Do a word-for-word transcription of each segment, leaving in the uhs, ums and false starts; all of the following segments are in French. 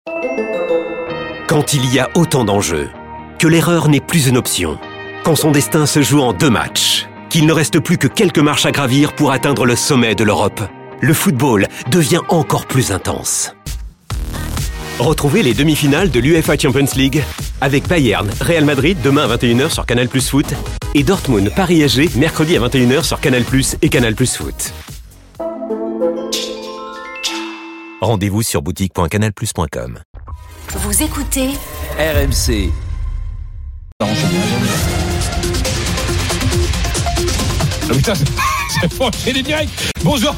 Quand il y a autant d'enjeux, que l'erreur n'est plus une option, quand son destin se joue en deux matchs, qu'il ne reste plus que quelques marches à gravir pour atteindre le sommet de l'Europe, le football devient encore plus intense. Retrouvez les demi-finales de l'UEFA Champions League avec Bayern, Real Madrid demain à vingt et une heures sur Canal Plus Foot et Dortmund, Paris S G mercredi à vingt et une heures sur Canal Plus et Canal Plus Foot. Rendez-vous sur boutique point canal plus point com. Vous écoutez R M C. Ah putain, c'est faut enchaîner direct. Bonjour.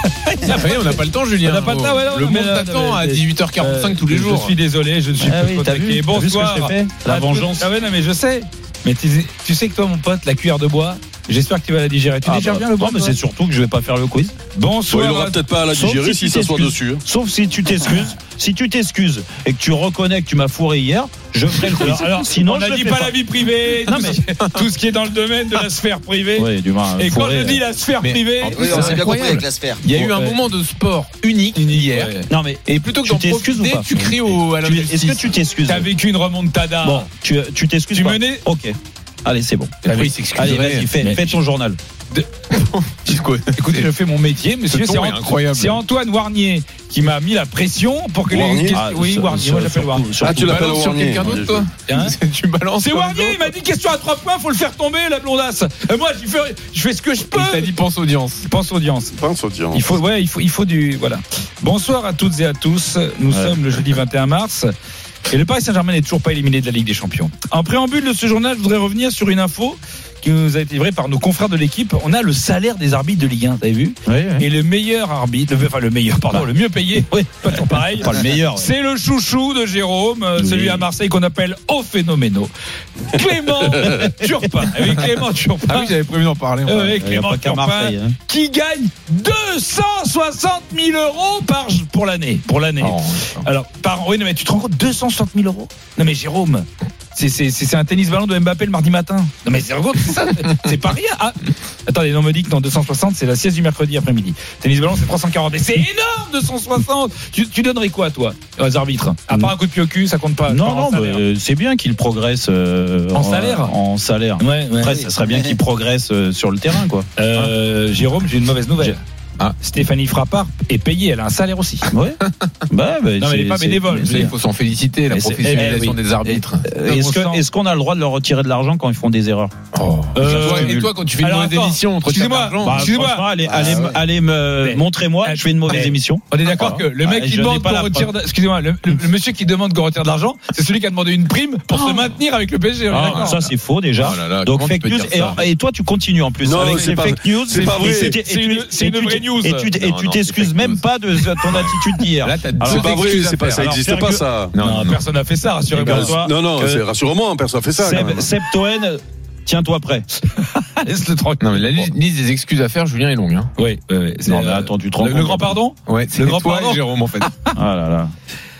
Ça fait, on n'a pas le temps, Julien. On n'a pas le temps, ouais, non, le non, monde mais, t'attend non, mais, à dix-huit heures quarante-cinq euh, tous les je jours. Je suis désolé, je ne suis ah plus oui, contacté. Bonsoir. La vengeance. Ah ouais, non, mais je sais. Mais tu, tu sais que toi, mon pote, la cuillère de bois, j'espère que tu vas la digérer. Tu ah digères bah, bien le bois? Non, mais c'est surtout que je vais pas faire le quiz. Bonsoir. Bon, il aura peut-être pas à la digérer si, si ça soit dessus. Sauf si tu t'excuses. Si tu t'excuses et que tu reconnais que tu m'as fourré hier, je ferai le quiz. Alors, alors sinon, on n'a dit pas, pas la vie privée, non, tout, mais... ce, tout ce qui est dans le domaine de la sphère privée. Ouais, du moins, et fourré, quand je dis la sphère mais privée, en plus, oui, c'est incroyable avec la sphère. Il y a eu un moment de sport unique hier. Ouais. Non mais et plutôt que d'en profiter, tu cries au à la justice. Est-ce que tu t'excuses? T'as vécu une remontada. Bon, tu tu t'excuses Tu pas. menais. Ok. Allez, c'est bon. Oui, allez, vas-y, fais, mais... fais ton journal. De... Écoutez, je fais mon métier, monsieur. C'est, Ant... c'est Antoine Warnier qui m'a mis la pression pour que Warnier les. Ah, oui, sur, Warnier. sur, moi, j'appelle Warnier. Ah, tu l'appelles sur Warnier. Quelqu'un d'autre, toi hein tu balances. C'est Warnier. Il m'a dit question à trois points, faut le faire tomber, la blondasse. Et moi, je fais, je fais ce que je peux. Il t'a dit pense audience. Pense audience. Pense audience. Il faut, ouais, il faut, il faut du, voilà. Bonsoir à toutes et à tous. Nous ouais. sommes le jeudi vingt et un mars. Et le Paris Saint-Germain n'est toujours pas éliminé de la Ligue des Champions. En préambule de ce journal, je voudrais revenir sur une info qui nous a été livrée par nos confrères de l'équipe. On a le salaire des arbitres de Ligue un, vous avez vu? Oui, oui. Et le meilleur arbitre, enfin le meilleur, pardon, bah. le mieux payé, oui, pas toujours pareil. Pas le meilleur. Ouais. C'est le chouchou de Jérôme, oui. celui à Marseille qu'on appelle au phénoméno. Clément Turpin. Avec Clément Turpin. Ah oui, j'avais prévu d'en parler. Euh, avec Clément Turpin, Marseille, hein. qui gagne deux cent soixante mille euros par pour l'année, pour l'année. Oh, alors par oui, non, mais tu te rends compte, deux cent soixante mille euros? Non mais Jérôme. C'est, c'est, c'est un tennis ballon de Mbappé le mardi matin. Non mais c'est, c'est ça, c'est pas rien. Ah, attendez, on me dit que dans deux cent soixante, c'est la sieste du mercredi après-midi. Tennis ballon, c'est trois cent quarante. Et c'est énorme, deux cent soixante. Tu, tu donnerais quoi, toi, aux arbitres? À part un coup de pied au cul, ça compte pas. Non, non, mais c'est bien qu'il progresse euh, en salaire. En, en salaire. Ouais, ouais, Après, ouais. ça serait bien qu'il progresse euh, sur le terrain, quoi. Euh, Jérôme, j'ai une mauvaise nouvelle. Ah. Stéphanie Frappard est payée, elle a un salaire aussi. Ouais. Bah, bah, non, mais elle n'est pas bénévole. Il faut s'en féliciter, la professionnalisation eh, oui. des arbitres. Et, est-ce, que, est-ce qu'on a le droit de leur retirer de l'argent quand ils font des erreurs? Oh. Euh, et toi, quand tu fais une mauvaise émission, on te retire de l'argent. Bah, excusez-moi, allez, ah, allez, ouais. allez me mais, montrez-moi, je fais une mauvaise mais, émission. On est d'accord ah, que le mec ah, qui demande qu'on retire, de, excusez-moi, le, le, le monsieur qui demande qu'on retire de l'argent, c'est celui qui a demandé une prime pour se maintenir avec le P S G. Ça, c'est faux déjà. Donc fake news. Et toi, tu continues en plus avec ces fake news. C'est pas vrai. C'est une vraie news. Tu t'excuses même pas de ton attitude d'hier. Là, t'as c'est pas vrai, c'est pas, ça n'existe pas ça. Non, non, non, personne n'a fait ça, rassurez-moi. Non, non, c'est, rassure-moi, personne n'a fait ça. Seb, Seb Toen, tiens-toi prêt. Laisse-le tranquille. Non, mais la liste des excuses à faire, Julien, est longue. Hein. Oui, oui, oui. C'est, non, mais attends, tu te rends le, compte. Le grand pardon? Ouais, c'est le grand pardon. Jérôme, en fait. Ah là là.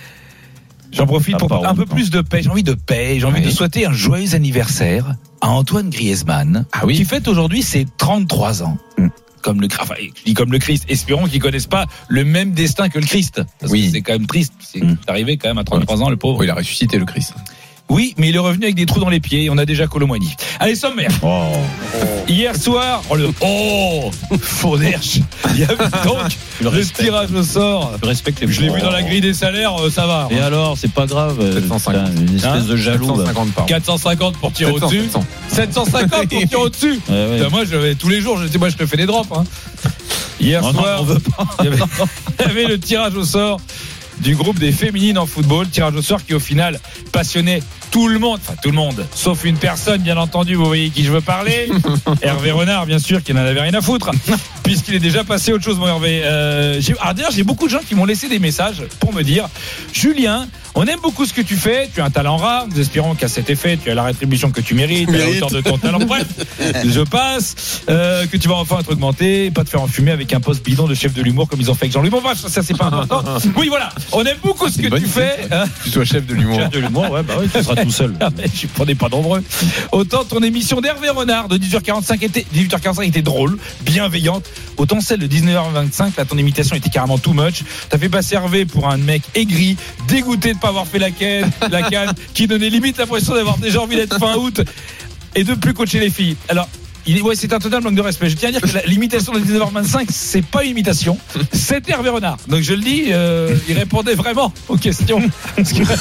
J'en profite pour un peu plus de paix. J'ai envie de paix. J'ai envie de souhaiter un joyeux anniversaire à Antoine Griezmann, ah oui, qui fête aujourd'hui ses trente-trois ans. Mm. Comme le, enfin, je dis comme le Christ. Espérons qu'ils connaissent pas le même destin que le Christ. Parce oui. que c'est quand même triste. C'est mm. arrivé quand même à trente-trois ouais. ans, le pauvre. Oui, il a ressuscité le Christ. Oui, mais il est revenu avec des trous dans les pieds. Et on a déjà Colomboigny. Allez, sommaire. Oh. Hier soir, oh, le oh, Fauderche. Il y a donc le, le tirage au sort. Je respecte les. Je l'ai vu dans la grille des salaires, ça va. Et alors, c'est pas grave. sept cent cinquante. Une espèce hein de jaloux. sept cent cinquante par quatre cent cinquante pour tirer au-dessus. sept cent cinquante pour tirer au-dessus. Ouais, ouais. Moi, je, tous les jours, je dis, moi, je te fais des drops. Hein. Hier non, soir, non, il, y avait, il y avait le tirage au sort du groupe des féminines en football. Tirage au sort qui, au final, passionnait tout le monde, enfin tout le monde, sauf une personne, bien entendu, vous voyez qui je veux parler. Hervé Renard, bien sûr, qui n'en avait rien à foutre, puisqu'il est déjà passé à autre chose, mon Hervé. Euh, j'ai, alors d'ailleurs, j'ai beaucoup de gens qui m'ont laissé des messages pour me dire, Julien, on aime beaucoup ce que tu fais, tu as un talent rare, nous espérons qu'à cet effet, tu as la rétribution que tu mérites, à la hauteur de ton talent. Bref, je passe, euh, que tu vas enfin être augmenté, pas te faire enfumer avec un poste bidon de chef de l'humour comme ils ont fait avec Jean-Louis. Bon, bref, ça c'est pas important. Oui, voilà, on aime beaucoup ce que tu fais. Hein. Tu sois chef de l'humour. Chef de l'humour, ouais, bah oui, tu seras tout seul. Je ne prenais pas nombreux. Autant ton émission d'Hervé Renard de dix-huit heures quarante-cinq était, dix-huit heures quarante-cinq était drôle, bienveillante. Autant celle de dix-neuf heures vingt-cinq, là ton imitation était carrément too much. T'as fait passer Hervé pour un mec aigri, dégoûté de pas avoir fait la canne, la canne, qui donnait limite l'impression d'avoir déjà envie d'être fin août et de plus coacher les filles. Alors, il, ouais, c'est un total manque de respect. Je tiens à dire que la, l'imitation de dix-neuf heures vingt-cinq, c'est pas une imitation, c'était Hervé Renard. Donc je le dis, euh, il répondait vraiment aux questions. Parce que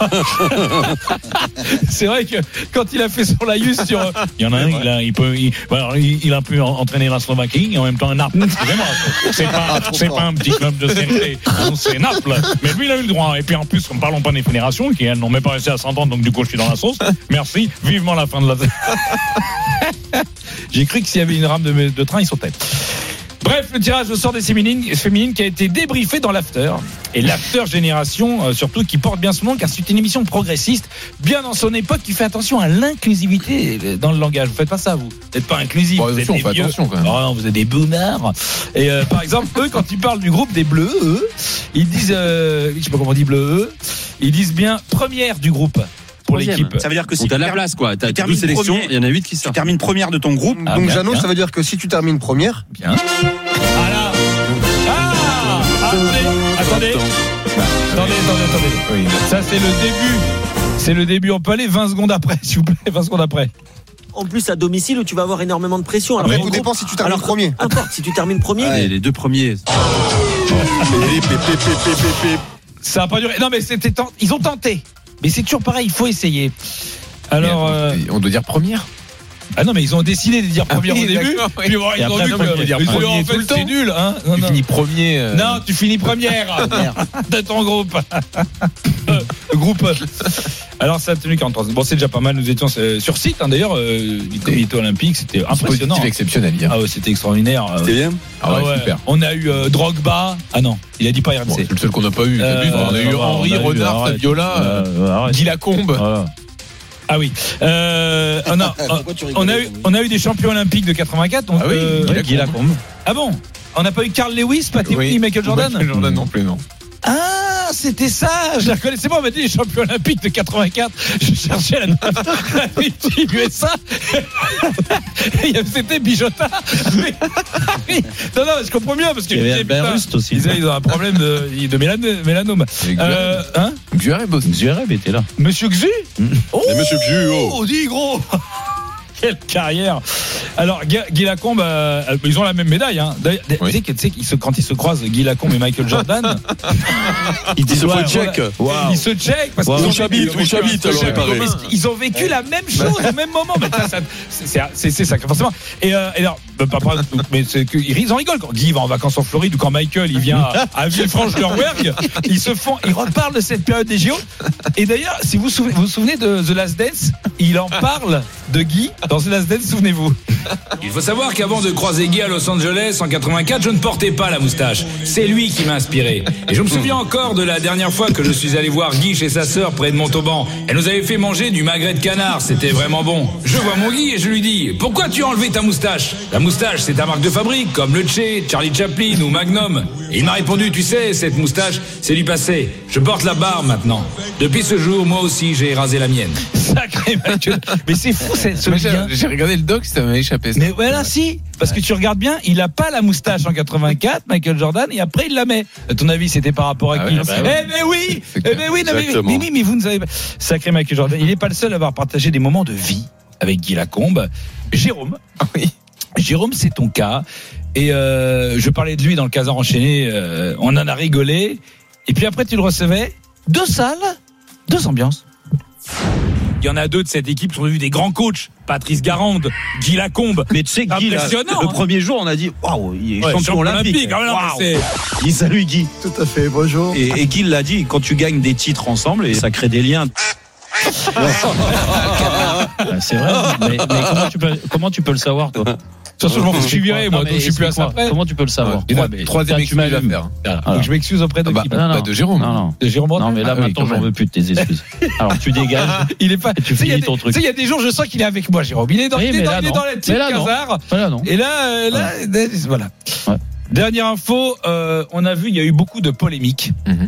c'est vrai que quand il a fait son laïus sur, il y en a un, il a, il peut, il, alors, il, il a pu entraîner la Slovaquie et en même temps Naples. Excusez-moi, c'est pas, c'est pas un petit club de série, c'est Naples. Mais lui, il a eu le droit. Et puis en plus, ne parlons pas des fédérations qui elles n'ont même pas resté à s'entendre, donc du coup, je suis dans la sauce. Merci. Vivement la fin de la. J'ai cru que s'il y avait une rame de, de train, ils sautaient. Bref, le tirage au sort des féminines, féminines qui a été débriefé dans l'after. Et l'after génération, euh, surtout, qui porte bien son nom, car c'est une émission progressiste, bien dans son époque, qui fait attention à l'inclusivité dans le langage. Vous faites pas ça, vous. Vous n'êtes pas inclusif. Bon, vous êtes attention, des on fait vieux. attention, quand même. Oh, non, vous êtes des boomers. Et euh, par exemple, eux, quand ils parlent du groupe des Bleus, eux, ils disent, euh, je sais pas comment on dit Bleu, eux, ils disent bien première du groupe. Pour l'équipe. Ça veut dire que si t'as de la place, quoi. T'as douze sélections, il y en a huit qui sortent. Tu termines première de ton groupe. Ah, donc, Jeannot, ça veut dire que si tu termines première. Bien. Voilà. Ah, attendez, attendez. Attendez, attendez, attendez. Oui. Ça, c'est le début. C'est le début. On peut aller vingt secondes après, s'il vous plaît. vingt secondes après. En plus, à domicile où tu vas avoir énormément de pression. Après, tout dépend si tu termines alors, premier. Importe, si tu termines premier. Ouais, les deux premiers. Ça a pas duré. Non, mais c'était tent... ils ont tenté. Mais c'est toujours pareil, il faut essayer. Alors, euh... on doit dire première. Ah non, mais ils ont décidé de dire première ah oui, au début. Oui. Puis bon, ils ont vu que dire premier en fait, c'est nul. Hein non, tu non. finis premier. Euh... Non, tu finis première de ton groupe. euh, groupe. Alors, ça a tenu quarante-trois. Bon, c'est déjà pas mal. Nous étions sur site, hein, d'ailleurs, euh, du comité olympique. C'était impressionnant. C'était exceptionnel hier. Ah ouais, c'était extraordinaire. C'était bien. Ah ouais, ah ouais, super. On a eu euh, Drogba. Ah non, il a dit pas R M C. Bon, c'est le seul qu'on n'a pas eu. Euh, on a eu Henri, Renard, Fabiola, Guy Lacombe. Voilà. Ah oui. Euh, on, a, on, a eu, on a eu des champions olympiques de quatre-vingt-quatre. Donc, ah oui, euh, Guy Lacombe. Ah bon? On n'a pas eu Carl Lewis, Patrick oui. Michael Jordan? Michael Jordan non plus, non. Ah, c'était ça. Je la connaissais pas. On m'a dit les champions olympiques de quatre-vingt-quatre. Je cherchais la, la team U S A. C'était Bijota. Non, non, je comprends bien parce que il y avait Berust aussi. Ils, ils ont un problème de, de mélanome. Euh, hein? Xureb aussi. Xureb était là. Monsieur Xu. Oh, Monsieur Xu. Oh, dis gros. Quelle carrière. Alors Guy Lacombe, euh, ils ont la même médaille. Hein. Oui. Tu sais, tu sais qu'ils se, quand ils se croisent, Guy Lacombe et Michael Jordan, ils, ils se font check. Wow. Ils se check parce wow. qu'ils ont chabitent, ils chabitent. Ils ont vécu la même chose au même moment. Mais ça, ça, c'est, c'est, c'est ça forcément. Et, euh, et alors, bah, pas, pas, mais c'est que, ils en rigolent quand Guy va en vacances en Floride ou quand Michael il vient à, à Villefranche-Lerbergue. Ils se font, ils reparlent de cette période des J O. Et d'ailleurs, si vous souvenez, vous vous souvenez de The Last Dance, il en parle de Guy dans The Last Dance, souvenez-vous. Il faut savoir qu'avant de croiser Guy à Los Angeles en quatre-vingt-quatre, je ne portais pas la moustache. C'est lui qui m'a inspiré. Et je me souviens encore de la dernière fois que je suis allé voir Guy chez sa sœur près de Montauban. Elle nous avait fait manger du magret de canard, c'était vraiment bon. Je vois mon Guy et je lui dis: pourquoi tu as enlevé ta moustache? La moustache, c'est ta marque de fabrique, comme le Che, Charlie Chaplin ou Magnum. Et il m'a répondu: tu sais, cette moustache, c'est du passé. Je porte la barbe maintenant. Depuis ce jour, moi aussi, j'ai rasé la mienne. Sacré Mathieu. Mais c'est fou, c'est, ce lien. J'ai regardé le doc, ça m'a échappé. Ça. Mais voilà, si. Parce que tu regardes bien, il a pas la moustache en quatre-vingt-quatre, Michael Jordan, et après il la met. À ton avis, c'était par rapport à ah qui? oui, bah Eh ouais. mais oui, eh mais oui, non, mais, mais, mais, mais vous ne savez pas. Sacré Michael Jordan. Il n'est pas le seul à avoir partagé des moments de vie avec Guy Lacombe. Jérôme. Oui. Jérôme, c'est ton cas. Et euh, je parlais de lui dans le Casar enchaîné. Euh, on en a rigolé. Et puis après, tu le recevais. Deux salles, deux ambiances. Il y en a deux de cette équipe qui ont vu des grands coachs. Patrice Garande, Guy Lacombe. Mais tu sais, Guy, là, le hein. premier jour, on a dit waouh, il est ouais, champion olympique. olympique. Wow. C'est... Guy, salut Guy. Tout à fait, bonjour. Et, et Guy l'a dit, quand tu gagnes des titres ensemble, et ça crée des liens. C'est vrai, mais, mais comment, tu peux, comment tu peux le savoir, toi? De toute façon, je suis viré, moi, donc je suis plus à ça près. Comment tu peux le savoir? Ouais, Troisième excuse à faire. Donc je m'excuse auprès de bah, qui? bah, bah, de Jérôme. Non, non. De Jérôme. Non, mais là, ah, maintenant, oui, j'en veux plus de tes excuses. Alors, tu dégages. Il est pas. Tu finis ton truc. Tu sais, il y a des jours, je sens qu'il est avec moi, Jérôme. Il est dans, oui, il est dans, là, il est dans la petite Casar. Et là, là, voilà. Dernière info, euh, on a vu, il y a eu beaucoup de polémiques. Mm-hmm.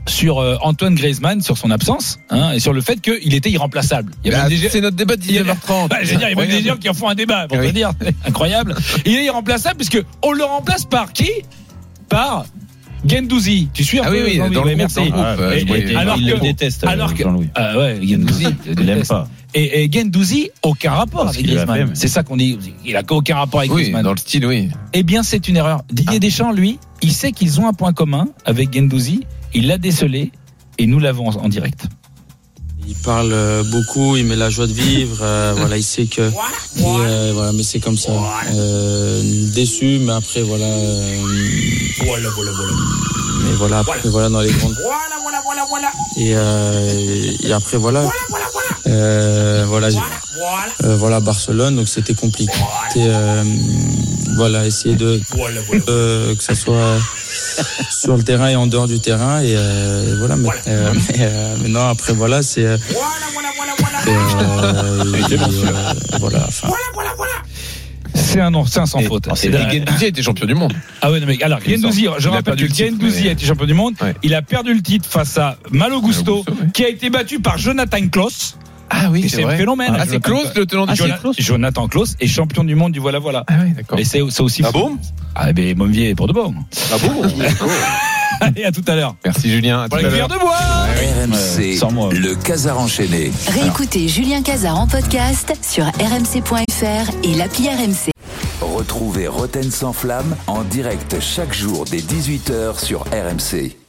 sur euh, Antoine Griezmann, sur son absence, hein, et sur le fait qu'il était irremplaçable. Il y a bah, des... C'est notre débat de dix-neuf heures trente. Bah, je veux dire, il y a même des gens qui en font un débat, pour oui. te dire, incroyable. Il est irremplaçable puisque on le remplace par qui? Par Guendouzi. Tu suis un ah peu? oui, oui, non, dans oui, le merci. groupe, ah, bah, et, et, et, alors il que, le déteste. Alors que, Jean-Louis. ah ouais, Guendouzi, il l'aime pas. Et, et Guendouzi, aucun rapport Parce avec qu'il Griezmann. C'est ça qu'on dit. Il a aucun rapport avec oui, Griezmann. Dans le style, oui. Eh bien, c'est une erreur. Didier ah. Deschamps, lui, il sait qu'ils ont un point commun avec Guendouzi. Il l'a décelé et nous l'avons en, en direct. Il parle beaucoup, il met la joie de vivre. Euh, voilà, il sait que. Et, euh, voilà, mais c'est comme ça. Euh, déçu, mais après, voilà. Euh, voilà, voilà, voilà. Mais voilà, après, voilà, dans les grandes. Voilà, voilà, voilà, voilà. Et, euh, et après, voilà. Voilà, voilà, voilà. Euh, voilà, euh, voilà, Barcelone, donc c'était compliqué. Euh, voilà, essayer de. Voilà, voilà. Euh, que ça soit sur le terrain et en dehors du terrain. Et, euh, et voilà, mais, euh, mais, euh, mais non, après, voilà, c'est. Euh, et, euh, et, euh, voilà, enfin. C'est un non, c'est un sans et, faute. Et Guendouzi a été champion du monde. Ah ouais, non, mais alors Guendouzi, je rappelle que Guendouzi a été champion du monde. Ouais. Il a perdu le titre face à Malo Gusto, ouais. qui a été battu par Jonathan Klaus. Ah oui, c'est, c'est un phénomène. Ah, c'est Klaus, le tenant du Jonathan, Jonathan Klaus est champion du monde du voilà voilà. Ah oui, d'accord. Et c'est, c'est aussi. Ah bon? Ah ben Monvier pour de bon. Ah bon? Allez, à tout à l'heure. Merci Julien. Pour la cuillère de bois. R M C, ouais, le Casar enchaîné. Réécoutez Julien Casar en podcast sur r m c point f r et l'appli R M C. Retrouvez Roten sans flamme en direct chaque jour dès dix-huit heures sur R M C.